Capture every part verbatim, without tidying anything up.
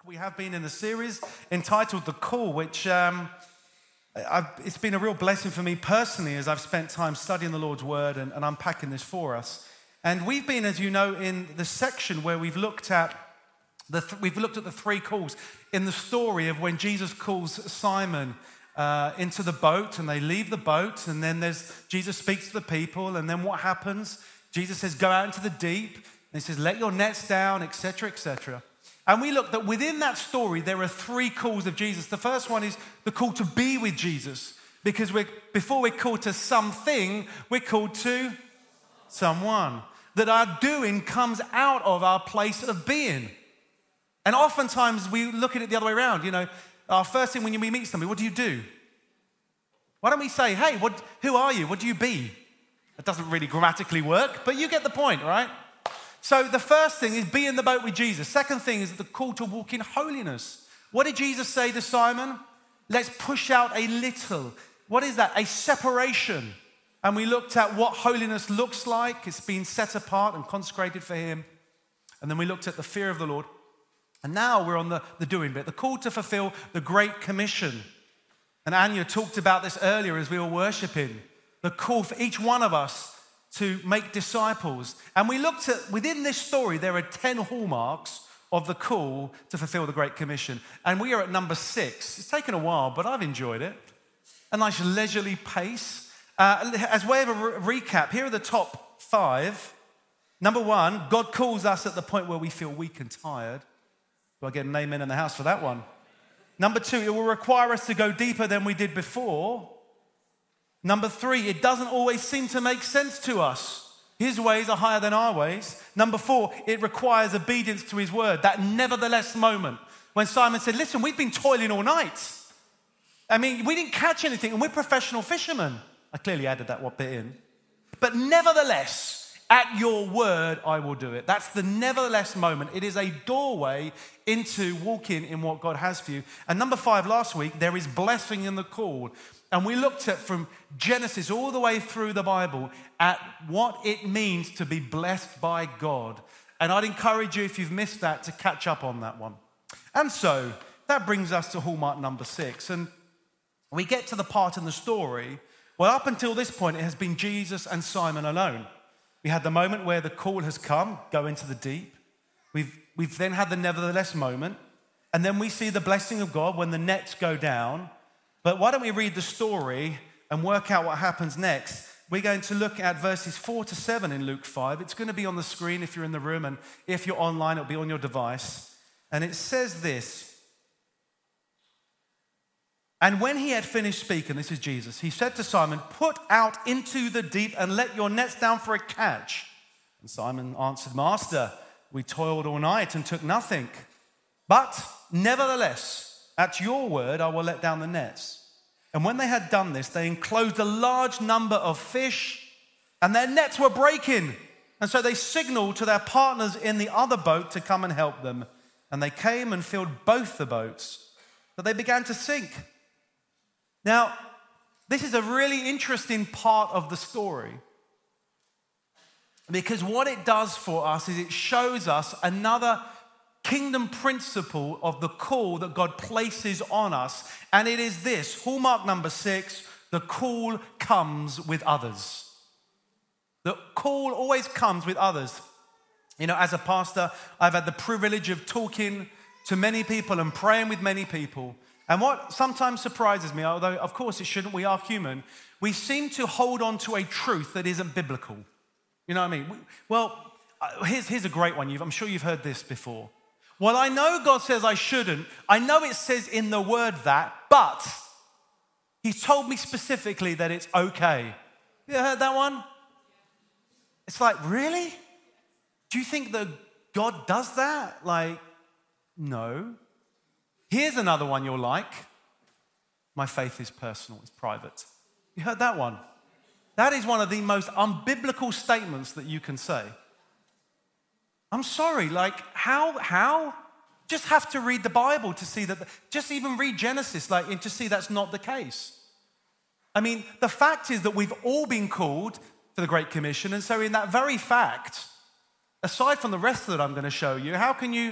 We have been in a series entitled The Call, which um, I've, it's been a real blessing for me personally as I've spent time studying the Lord's Word and, and unpacking this for us. And we've been, as you know, in the section where we've looked at the th- we've looked at the three calls in the story of when Jesus calls Simon uh, into the boat, and they leave the boat, and then there's Jesus speaks to the people, and then what happens? Jesus says, "Go out into the deep," and he says, "Let your nets down," et cetera, et cetera. And we look that within that story, there are three calls of Jesus. The first one is the call to be with Jesus, because we're, before we're called to something, we're called to someone. That our doing comes out of our place of being. And oftentimes we look at it the other way around. You know, our first thing when we meet somebody, what do you do? Why don't we say, "Hey, what, who are you? What do you be?" It doesn't really grammatically work, but you get the point, right? So the first thing is be in the boat with Jesus. Second thing is the call to walk in holiness. What did Jesus say to Simon? Let's push out a little. What is that? A separation. And we looked at what holiness looks like. It's been set apart and consecrated for him. And then we looked at the fear of the Lord. And now we're on the, the doing bit, the call to fulfill the Great Commission. And Anya talked about this earlier as we were worshiping. The call for each one of us to make disciples. And we looked at, within this story, there are ten hallmarks of the call to fulfill the Great Commission. And we are at number six. It's taken a while, but I've enjoyed it. A nice leisurely pace. Uh, as way of a re- recap, here are the top five. Number one, God calls us at the point where we feel weak and tired. Do I get an amen in the house for that one? Number two, it will require us to go deeper than we did before. Number three, it doesn't always seem to make sense to us. His ways are higher than our ways. Number four, it requires obedience to his word. That nevertheless moment when Simon said, "Listen, we've been toiling all night. I mean, we didn't catch anything and we're professional fishermen." I clearly added that bit in. "But nevertheless, at your word, I will do it." That's the nevertheless moment. It is a doorway into walking in what God has for you. And number five, last week, there is blessing in the call. And we looked at from Genesis all the way through the Bible at what it means to be blessed by God. And I'd encourage you, if you've missed that, to catch up on that one. And so that brings us to hallmark number six. And we get to the part in the story, well, up until this point, it has been Jesus and Simon alone. We had the moment where the call has come, go into the deep. We've, we've then had the nevertheless moment. And then we see the blessing of God when the nets go down. But why don't we read the story and work out what happens next? We're going to look at verses four to seven in Luke five. It's going to be on the screen if you're in the room, and if you're online, it'll be on your device. And it says this: "And when he had finished speaking," this is Jesus, "he said to Simon, 'Put out into the deep and let your nets down for a catch.' And Simon answered, 'Master, we toiled all night and took nothing. But nevertheless, at your word, I will let down the nets.' And when they had done this, they enclosed a large number of fish, and their nets were breaking. And so they signaled to their partners in the other boat to come and help them. And they came and filled both the boats, but they began to sink." Now, this is a really interesting part of the story, because what it does for us is it shows us another kingdom principle of the call that God places on us. And it is this, hallmark number six: the call comes with others. The call always comes with others. You know, as a pastor, I've had the privilege of talking to many people and praying with many people. And what sometimes surprises me, although of course it shouldn't, we are human, we seem to hold on to a truth that isn't biblical. You know what I mean? We, well, here's, here's a great one. You've, I'm sure you've heard this before. "Well, I know God says I shouldn't. I know it says in the word that, but he's told me specifically that it's okay." You ever heard that one? It's like, really? Do you think that God does that? Like, no. Here's another one you'll like. "My faith is personal, it's private." You heard that one? That is one of the most unbiblical statements that you can say. I'm sorry, like, how, how? Just have to read the Bible to see that, just even read Genesis, like, and to see that's not the case. I mean, the fact is that we've all been called for the Great Commission, and so in that very fact, aside from the rest that I'm going to show you, how can you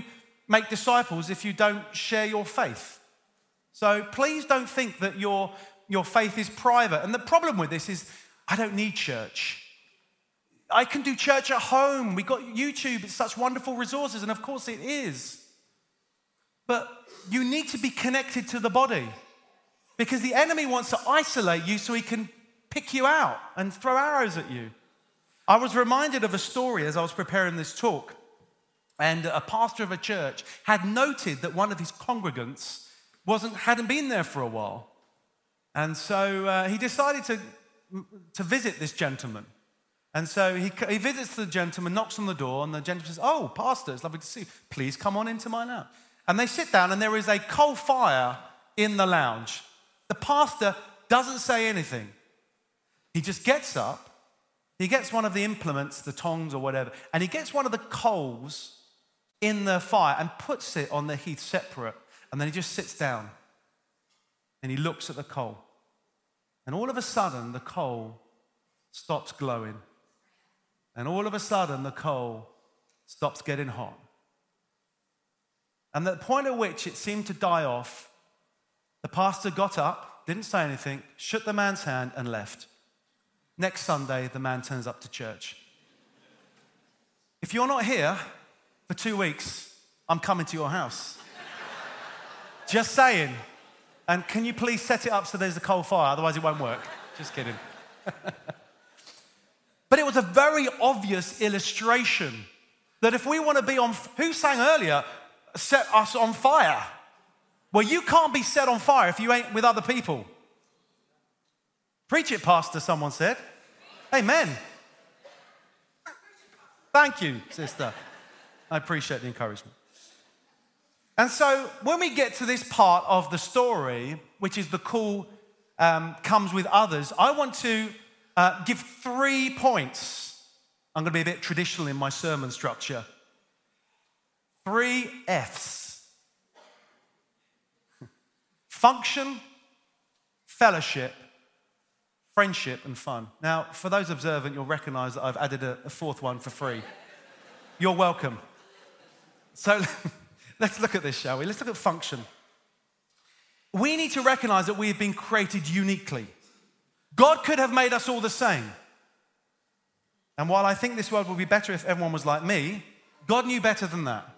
make disciples if you don't share your faith. So please don't think that your, your faith is private. And the problem with this is, I don't need church. I can do church at home. We've got YouTube. It's such wonderful resources. And of course it is. But you need to be connected to the body. Because the enemy wants to isolate you so he can pick you out and throw arrows at you. I was reminded of a story as I was preparing this talk. And a pastor of a church had noted that one of his congregants wasn't, hadn't been there for a while. And so uh, he decided to, to visit this gentleman. And so he, he visits the gentleman, knocks on the door, and the gentleman says, "Oh, pastor, it's lovely to see you. Please come on into my lounge." And they sit down, and there is a coal fire in the lounge. The pastor doesn't say anything. He just gets up, he gets one of the implements, the tongs or whatever, and he gets one of the coals in the fire and puts it on the heath separate. And then he just sits down, and he looks at the coal. And all of a sudden, the coal stops glowing. And all of a sudden, the coal stops getting hot. And at the point at which it seemed to die off, the pastor got up, didn't say anything, shook the man's hand and left. Next Sunday, the man turns up to church. If you're not here for two weeks, I'm coming to your house. Just saying. And can you please set it up so there's a coal fire, otherwise it won't work. Just kidding. But it was a very obvious illustration that if we want to be on, who sang earlier, set us on fire? Well, you can't be set on fire if you ain't with other people. Preach it, pastor, someone said. Amen. Thank you, sister. I appreciate the encouragement. And so when we get to this part of the story, which is the call um, comes with others, I want to Uh, give three points. I'm going to be a bit traditional in my sermon structure. Three F's. Function, fellowship, friendship, and fun. Now, for those observant, you'll recognize that I've added a, a fourth one for free. You're welcome. So let's look at this, shall we? Let's look at function. We need to recognize that we have been created uniquely. God could have made us all the same. And while I think this world would be better if everyone was like me, God knew better than that.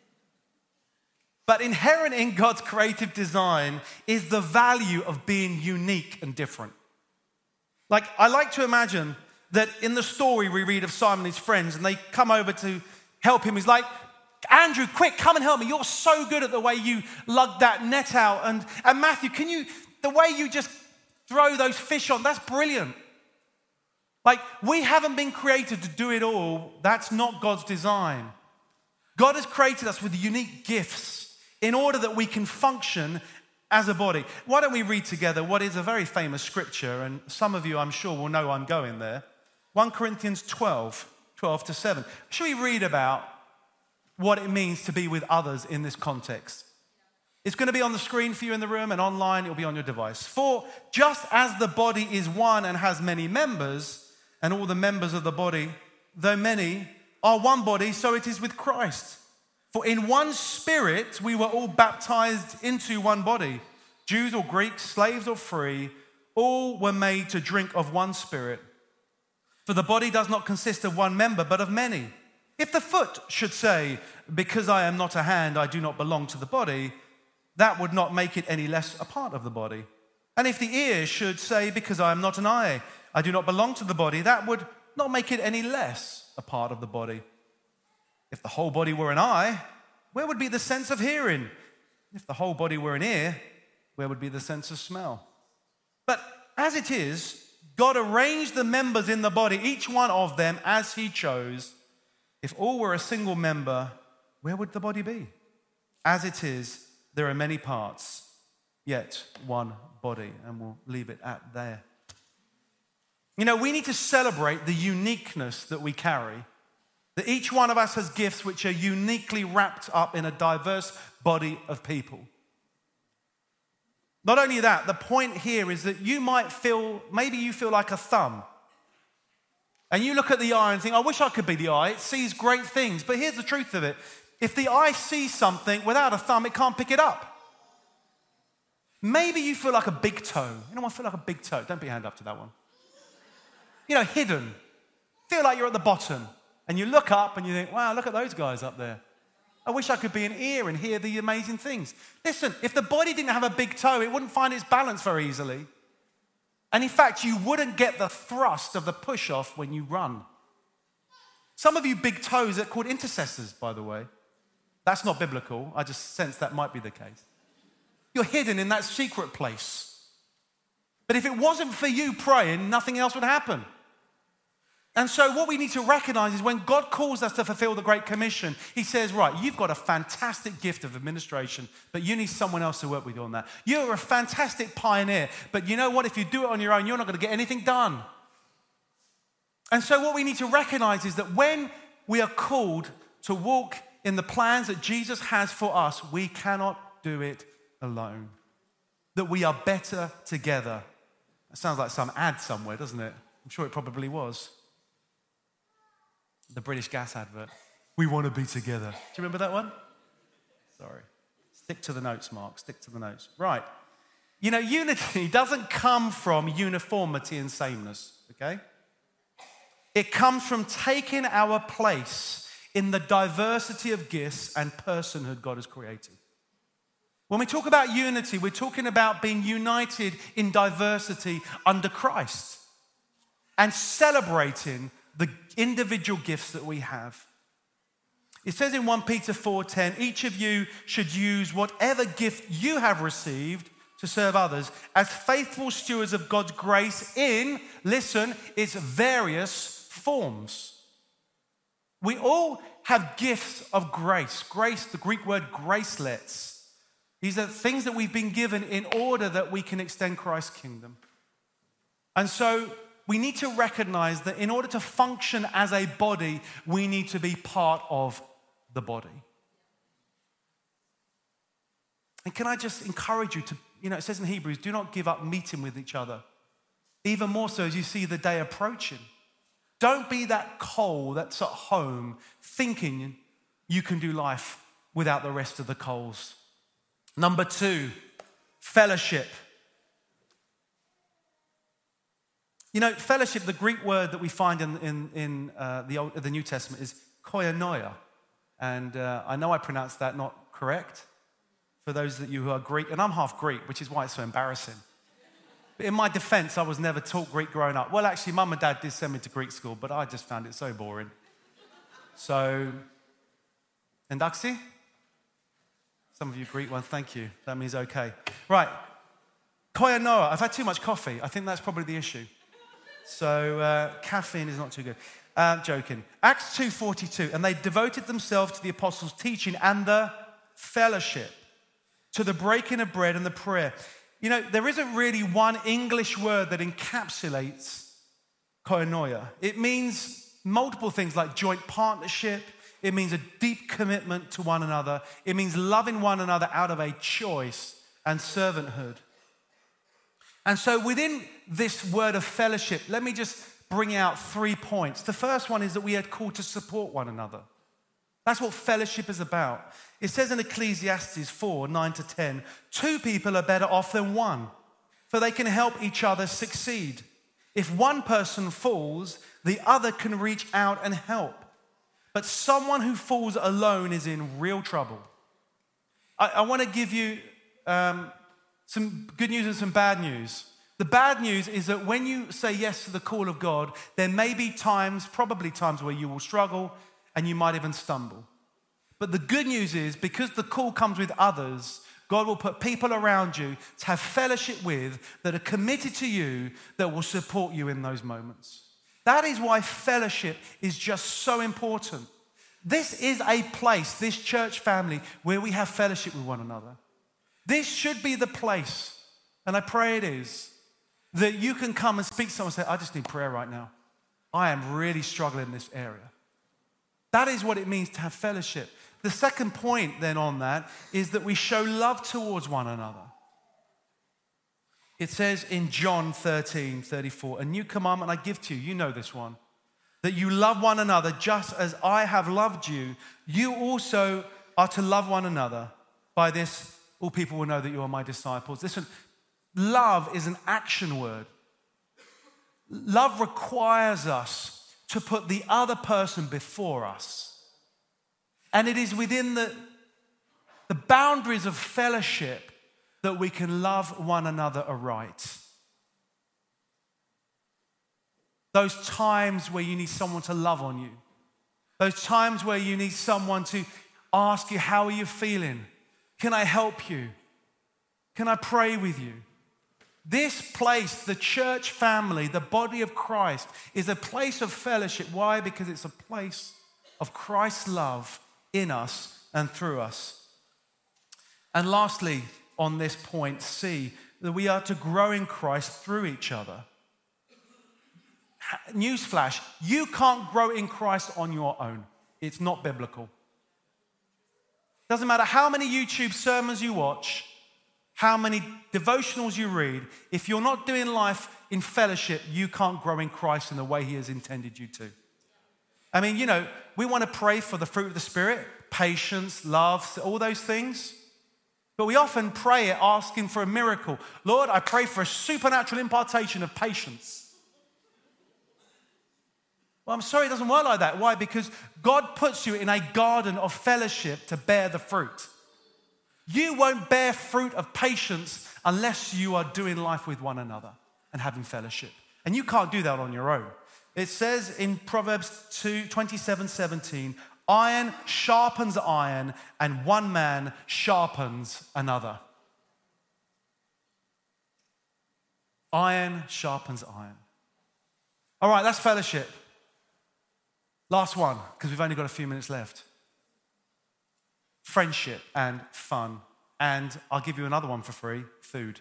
But inherent in God's creative design is the value of being unique and different. Like, I like to imagine that in the story we read of Simon and his friends, and they come over to help him. He's like, "Andrew, quick, come and help me. You're so good at the way you lug that net out. And, and Matthew, can you, the way you just throw those fish on, that's brilliant." Like, we haven't been created to do it all. That's not God's design. God has created us with unique gifts in order that we can function as a body. Why don't we read together what is a very famous scripture, and some of you, I'm sure, will know I'm going there. First Corinthians twelve, twelve to seven. Should we read about what it means to be with others in this context? It's going to be on the screen for you in the room, and online it'll be on your device. "For just as the body is one and has many members, and all the members of the body, though many, are one body, so it is with Christ. For in one spirit we were all baptized into one body, Jews or Greeks, slaves or free, all were made to drink of one spirit. For the body does not consist of one member, but of many. If the foot should say, 'Because I am not a hand, I do not belong to the body,' that would not make it any less a part of the body. And if the ear should say, 'Because I am not an eye, I do not belong to the body,' that would not make it any less a part of the body. If the whole body were an eye, where would be the sense of hearing? If the whole body were an ear, where would be the sense of smell? But as it is, God arranged the members in the body, each one of them as he chose. If all were a single member, where would the body be? As it is, there are many parts, yet one body." And we'll leave it at there. You know, we need to celebrate the uniqueness that we carry. That each one of us has gifts which are uniquely wrapped up in a diverse body of people. Not only that, the point here is that you might feel, maybe you feel like a thumb. And you look at the eye and think, "I wish I could be the eye. It sees great things." But here's the truth of it. If the eye sees something without a thumb, it can't pick it up. Maybe you feel like a big toe. You know, I feel like a big toe. Don't put your hand up to that one. You know, hidden. Feel like you're at the bottom. And you look up and you think, wow, look at those guys up there. I wish I could be an ear and hear the amazing things. Listen, if the body didn't have a big toe, it wouldn't find its balance very easily. And in fact, you wouldn't get the thrust of the push-off when you run. Some of you big toes are called intercessors, by the way. That's not biblical. I just sense that might be the case. You're hidden in that secret place. But if it wasn't for you praying, nothing else would happen. And so what we need to recognize is when God calls us to fulfill the Great Commission, he says, right, you've got a fantastic gift of administration, but you need someone else to work with you on that. You're a fantastic pioneer, but you know what? If you do it on your own, you're not going to get anything done. And so what we need to recognize is that when we are called to walk in the plans that Jesus has for us, we cannot do it alone. That we are better together. That sounds like some ad somewhere, doesn't it? I'm sure it probably was. The British Gas advert. We want to be together. Do you remember that one? Sorry. Stick to the notes, Mark. Stick to the notes. Right. You know, unity doesn't come from uniformity and sameness, okay? It comes from taking our place in the diversity of gifts and personhood God has created. When we talk about unity, we're talking about being united in diversity under Christ and celebrating the individual gifts that we have. It says in First Peter four ten, each of you should use whatever gift you have received to serve others as faithful stewards of God's grace in, listen, its various forms. We all have gifts of grace. Grace, the Greek word gracelets. These are things that we've been given in order that we can extend Christ's kingdom. And so we need to recognize that in order to function as a body, we need to be part of the body. And can I just encourage you to, you know, it says in Hebrews, do not give up meeting with each other. Even more so as you see the day approaching. Don't be that coal that's at home thinking you can do life without the rest of the coals. Number two, fellowship. You know, fellowship, the Greek word that we find in, in, in uh, the, Old, the New Testament is koinonia. And uh, I know I pronounced that not correct for those of you who are Greek. And I'm half Greek, which is why it's so embarrassing. But in my defense, I was never taught Greek growing up. Well, actually, Mum and Dad did send me to Greek school, but I just found it so boring. So, endaxi? Some of you Greek ones, thank you. That means okay. Right. Koinonia. I've had too much coffee. I think that's probably the issue. So uh, caffeine is not too good. Uh, joking. Acts two forty-two, and they devoted themselves to the apostles' teaching and the fellowship, to the breaking of bread and the prayer. You know, there isn't really one English word that encapsulates koinonia. It means multiple things like joint partnership. It means a deep commitment to one another. It means loving one another out of a choice and servanthood. And so within this word of fellowship, let me just bring out three points. The first one is that we are called to support one another. That's what fellowship is about. It says in Ecclesiastes four, nine to ten, two people are better off than one, for they can help each other succeed. If one person falls, the other can reach out and help. But someone who falls alone is in real trouble. I, I want to give you um, some good news and some bad news. The bad news is that when you say yes to the call of God, there may be times, probably times where you will struggle and you might even stumble. But the good news is because the call comes with others, God will put people around you to have fellowship with that are committed to you that will support you in those moments. That is why fellowship is just so important. This is a place, this church family, where we have fellowship with one another. This should be the place, and I pray it is, that you can come and speak to someone and say, I just need prayer right now. I am really struggling in this area. That is what it means to have fellowship. The second point then on that is that we show love towards one another. It says in John thirteen thirty-four, a new commandment I give to you, you know this one, that you love one another just as I have loved you. You also are to love one another. By this, all people will know that you are my disciples. Listen, love is an action word. Love requires us to put the other person before us. And it is within the, the boundaries of fellowship that we can love one another aright. Those times where you need someone to love on you. Those times where you need someone to ask you, how are you feeling? Can I help you? Can I pray with you? This place, the church family, the body of Christ, is a place of fellowship. Why? Because it's a place of Christ's love in us and through us. And lastly, on this point, see that we are to grow in Christ through each other. Newsflash, you can't grow in Christ on your own. It's not biblical. Doesn't matter how many YouTube sermons you watch, how many devotionals you read, if you're not doing life in fellowship, you can't grow in Christ in the way he has intended you to. I mean, you know, we want to pray for the fruit of the Spirit, patience, love, all those things. But we often pray it asking for a miracle. Lord, I pray for a supernatural impartation of patience. Well, I'm sorry, it doesn't work like that. Why? Because God puts you in a garden of fellowship to bear the fruit. You won't bear fruit of patience unless you are doing life with one another and having fellowship. And you can't do that on your own. It says in Proverbs two, twenty-seven, seventeen, iron sharpens iron and one man sharpens another. Iron sharpens iron. All right, that's fellowship. Last one, because we've only got a few minutes left. Friendship and fun. And I'll give you another one for free, food.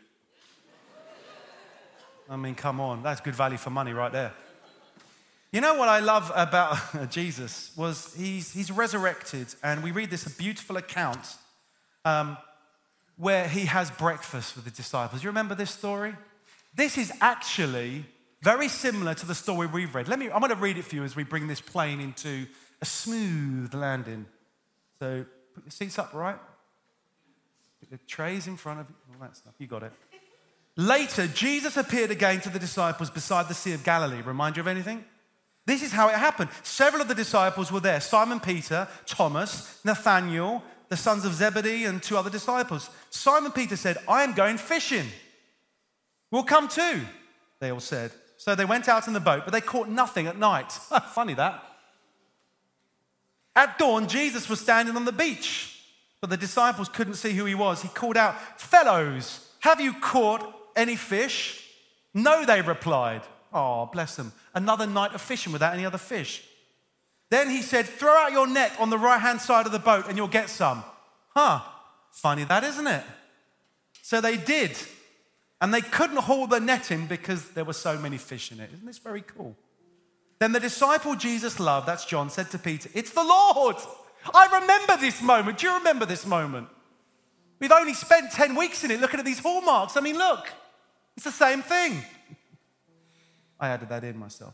I mean, come on, that's good value for money right there. You know what I love about Jesus was he's, he's resurrected, and we read this a beautiful account um, where he has breakfast with the disciples. You remember this story? This is actually very similar to the story we've read. Let me, I'm going to read it for you as we bring this plane into a smooth landing. So put your seats up, right? Put the trays in front of you, all that stuff. You got it. Later, Jesus appeared again to the disciples beside the Sea of Galilee. Remind you of anything? This is how it happened. Several of the disciples were there. Simon Peter, Thomas, Nathanael, the sons of Zebedee, and two other disciples. Simon Peter said, I am going fishing. We'll come too, they all said. So they went out in the boat, but they caught nothing at night. Funny that. At dawn, Jesus was standing on the beach, but the disciples couldn't see who he was. He called out, fellows, have you caught any fish? No, they replied. Oh, bless them. Another night of fishing without any other fish. Then he said, throw out your net on the right-hand side of the boat and you'll get some. Huh, funny that, isn't it? So they did. And they couldn't haul the net in because there were so many fish in it. Isn't this very cool? Then the disciple Jesus loved, that's John, said to Peter, it's the Lord. I remember this moment. Do you remember this moment? We've only spent ten weeks in it looking at these hallmarks. I mean, look, it's the same thing. I added that in myself.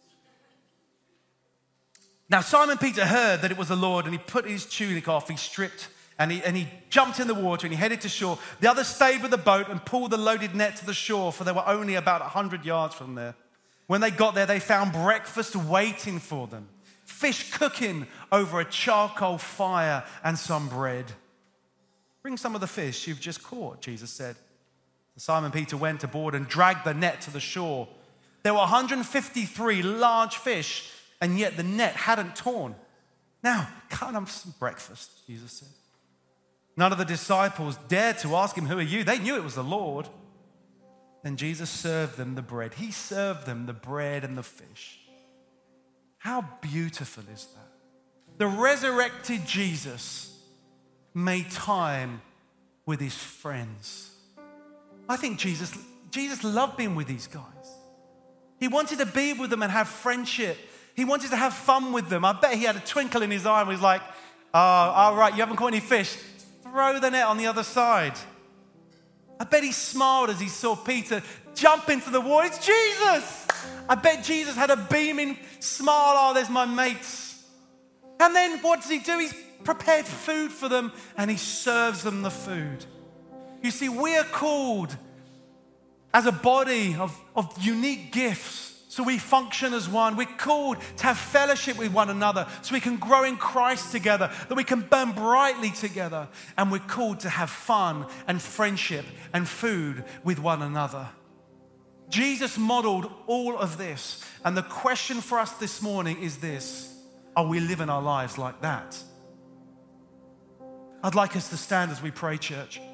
Now, Simon Peter heard that it was the Lord, and he put his tunic off, he stripped, and he, and he jumped in the water, and he headed to shore. The others stayed with the boat and pulled the loaded net to the shore, for they were only about one hundred yards from there. When they got there, they found breakfast waiting for them. Fish cooking over a charcoal fire and some bread. Bring some of the fish you've just caught, Jesus said. So Simon Peter went aboard and dragged the net to the shore. There were one hundred fifty-three large fish, and yet the net hadn't torn. Now, cut them some breakfast, Jesus said. None of the disciples dared to ask him, who are you? They knew it was the Lord. Then Jesus served them the bread. He served them the bread and the fish. How beautiful is that? The resurrected Jesus made time with his friends. I think Jesus, Jesus loved being with these guys. He wanted to be with them and have friendship. He wanted to have fun with them. I bet he had a twinkle in his eye and was like, oh, all right, you haven't caught any fish. Throw the net on the other side. I bet he smiled as he saw Peter jump into the water. It's Jesus. I bet Jesus had a beaming smile. Oh, there's my mates. And then what does he do? He's prepared food for them and he serves them the food. You see, we are called as a body of, of unique gifts. So we function as one. We're called to have fellowship with one another so we can grow in Christ together, that we can burn brightly together. And we're called to have fun and friendship and food with one another. Jesus modeled all of this. And the question for us this morning is this: are we living our lives like that? I'd like us to stand as we pray, church.